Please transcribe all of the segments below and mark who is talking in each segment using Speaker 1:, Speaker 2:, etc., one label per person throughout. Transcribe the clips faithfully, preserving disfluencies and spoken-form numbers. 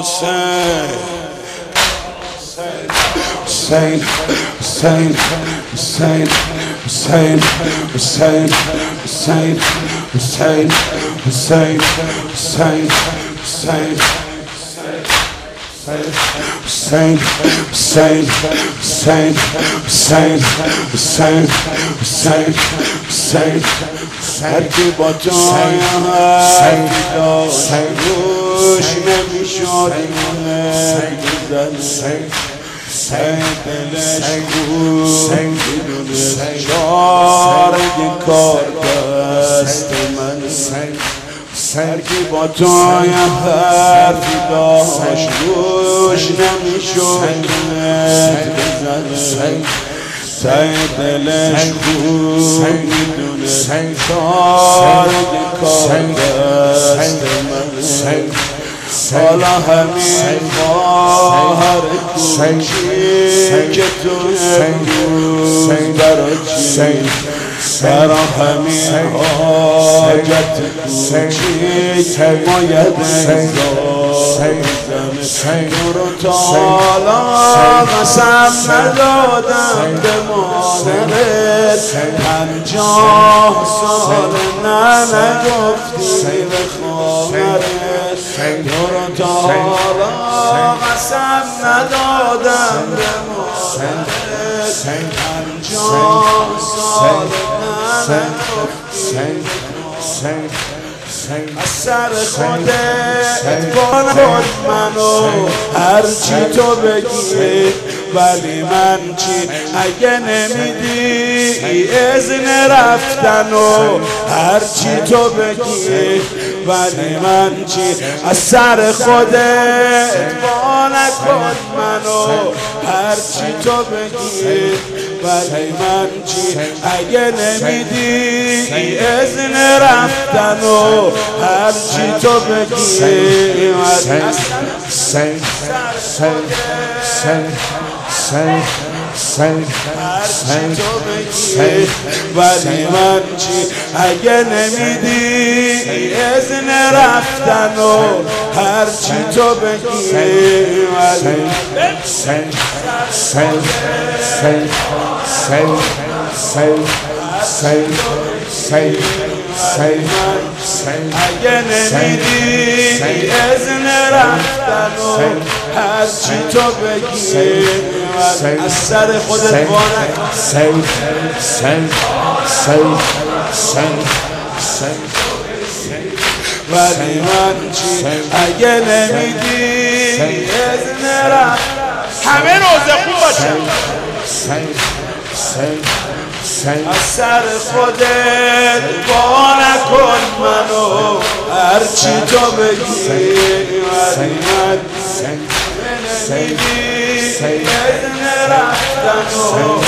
Speaker 1: Hussein, Hussein, Hussein, Hussein, Hussein, Hussein, Hussein, Hussein, Hussein, Hussein, Hussein, Hussein, Hussein, Hussein, Hussein, Hussein, Hussein, هر کی با جای هر داشت روش نمیشد میزن دلش بود میدونه چاره کار دست من هر کی با جای حرفی داشت روش نمیشد بزن سعی دلش بود میدونه چاره کار دست من حالا همین خواهر کوچی که تو امروز برا چی برا همین حاجت کوچی که باید انزار تو رو تا حالا قسم ندادم به مادرت پنجاه سال نه نگفتی به خواهرت تو رو تا حالا قسم ندادم به مادرت پنجاه سال نه نگفتی از سر خودت کن خود منو هرچی تو بگی ولی من چی اگه نمیدی اذن رفتنو هرچی تو بگی ولی من چی از سر خودت با نکن منو هرچی تو بگی ولی من چی اگه نمیدی اذن رفتنو هرچی تو بگی
Speaker 2: Say, say, say, say, say,
Speaker 1: هرچی تو بگی ولی من چی اگه نمیدی اذن رفتنو هرچی تو بگی ولی
Speaker 2: say, say, say, say, say, say, say, say, say,
Speaker 1: اگه نمیدی اذن رفتنو هرچی تو بگی از سر خودت بانه
Speaker 2: say, say, say, say, say,
Speaker 1: ولی من چی اگه نمیدی اذن رفتنو همه روزه خوب باشه از سر خودت با نکن منو هرچی تو بگی ولی من نمیدی اذن رفتنو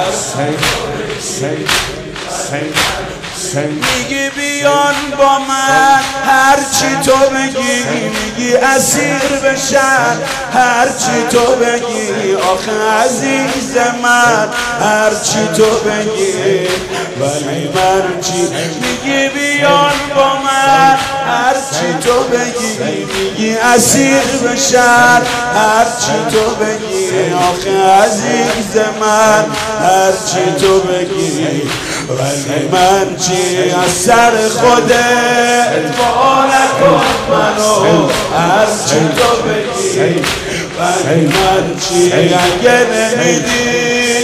Speaker 1: میگی بیان با من هرچی تو بگی میگی اسیر بشن هرچی تو بگی آخه عزیز من هرچی تو بگی ولی من چی میگی بیان با من هرچی تو بگی میگی اسیر بشن هرچی تو بگی آخه عزیز من هرچی تو بگی ولی من چی از سر خودت با نکن منو هرچی تو بگی ولی من چی اگه نمیدی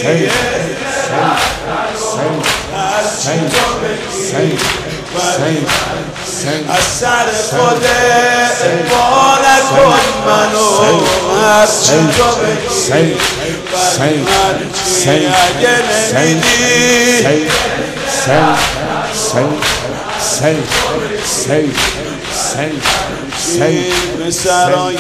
Speaker 1: هرچی تو بگی ولی از سر خودت با نکن منو هرچی تو بگی ولی من چی اگه نمیدی
Speaker 2: say, say, say, say, say, say,
Speaker 1: به سرای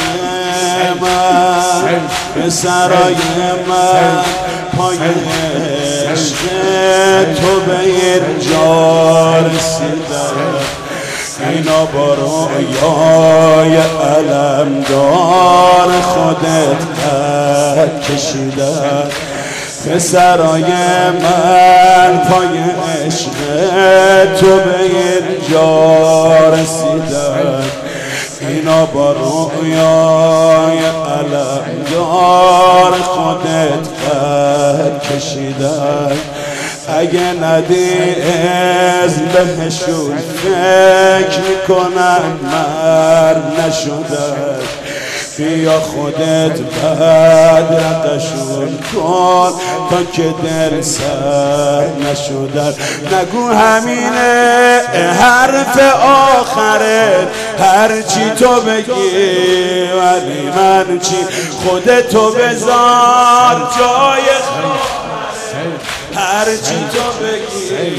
Speaker 1: من به سرای من پای عشق تو به اینجا رسیدم اینا با رویای علمدار خودت قد کشیدم به سرای من پای عشق تو به اینجا رسیدم اینا با رویای علمدار خودت خط کشیدن. اگه ندی از بهشون فکر میکنن مرد نشدن. بیا خودت بدرقشون کن تا که دل سر نشدن. نگو همینه حرف آخرت هرچی تو بگی، ولی من چی خودتو بذار جای خود. هرچی تو بگی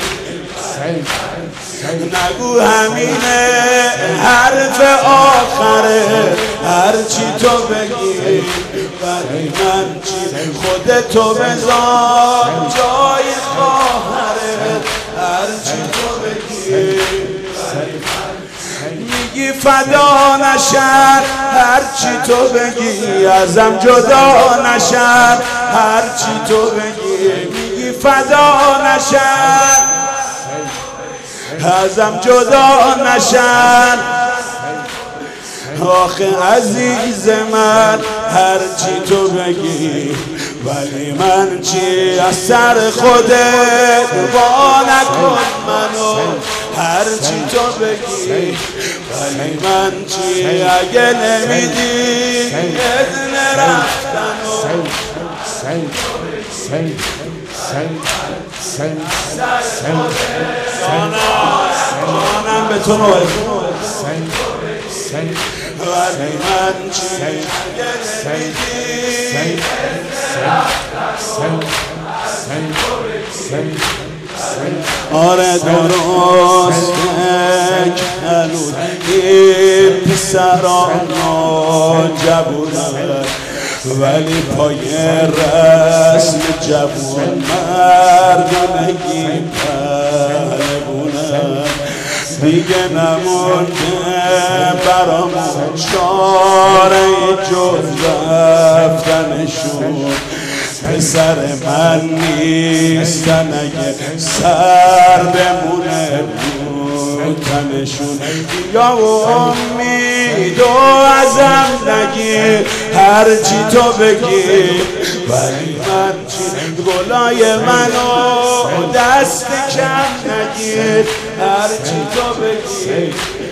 Speaker 1: نگو همینه حرف آخره. هرچی تو بگی ولی من چی خودتو بذار جای خواهره. هرچی تو بگی میگی فدا نشن، هرچی تو بگی ازم جدا نشن. هرچی تو بگی میگی فدا نشن، ازم جدا نشن. آخه عزیز من هرچی تو بگی ولی من چی از سر خودت وا نکن منو. هرچی تو بگی ولی من چی اگه نمیدی اذن رفتنو. جانم به تو نوه ولی من چی اگه نمیدی. آره درسته که هنوز این پسران ناجوانند، ولی پای رسم جوان مردانگی پهلوانند. دیگه نمونده برامون چاره جز رفتنشون. پسر من نیستن اگه سر بمونه تنشون. یا امید و ازم نگیر هرچی تو بگی، ولی من چی گلای منو دست کم نگیر. هرچی تو بگی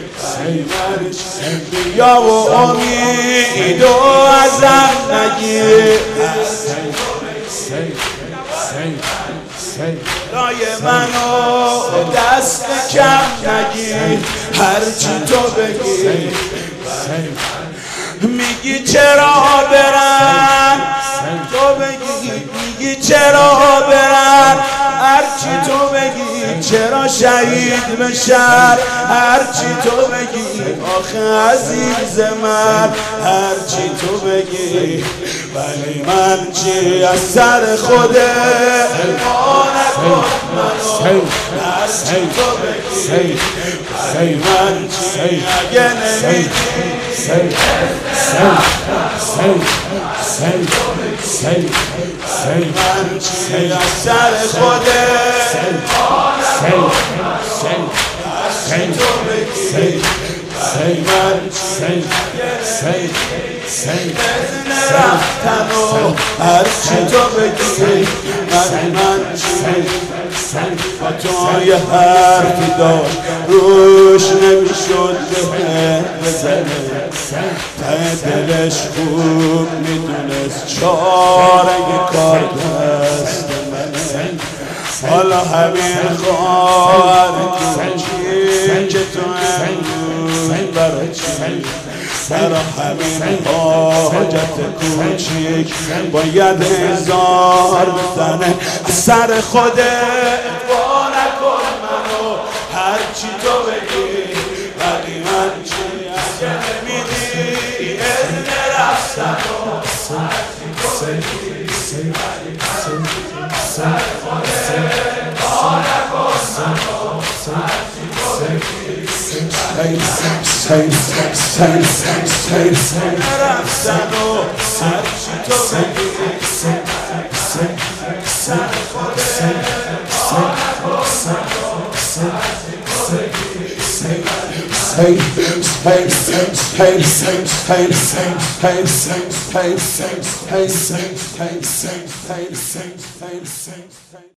Speaker 1: یا و امید و ازم نگیر. لای منو دست کم نگیر. هرچی تو بگی میگی چرا برن، تو بگی میگی چرا برن. هرچی تو بگی چرا شهید بشن. هرچی تو بگی آخه عزیز من هرچی تو بگی ولی من چی از سر خودت وا نکن منو. هرچی تو بگی ولی من چی اگه نمیدی من چی از سر خودت وا نکن. هرچی تو بگی ولی من چی بزن رفتنو. هرچی تو بگی ولی من چی با تو یه حرفی داشت روش نمیشد بهت بزنه. ته دلش خوب میدونست چاره کار دست منه. حالا همین خواهر کوچی که تو امروز برای چی برا همین حاجت کوچیک باید هزار بزنه. سر خودت وا نکن منو. هرچی تو بگی ولی من چی اگه نمیدی اذن رفتنو. هرچی تو بگی ولی من سر خودت وا نکن منو. هرچی تو بگی رفتنو. هرچی تو بگی سر خودت وا نکن منو. هرچی تو بگی
Speaker 2: hey, hey, hey, hey, hey, hey, hey, hey, hey, hey, hey, hey, hey, hey, hey, hey.